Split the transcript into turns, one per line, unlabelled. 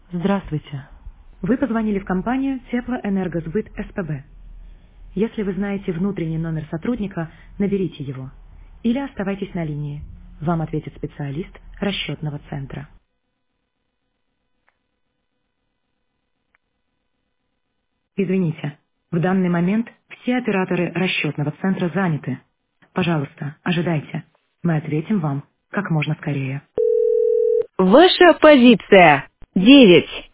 Здравствуйте. Вы позвонили в компанию Теплоэнергосбыт СПБ. Если вы знаете внутренний номер сотрудника, наберите его. Или оставайтесь на линии. Вам ответит специалист расчетного центра. Извините, в данный момент все операторы расчетного центра заняты. Пожалуйста, ожидайте. Мы ответим вам как можно скорее.
Ваша позиция 9.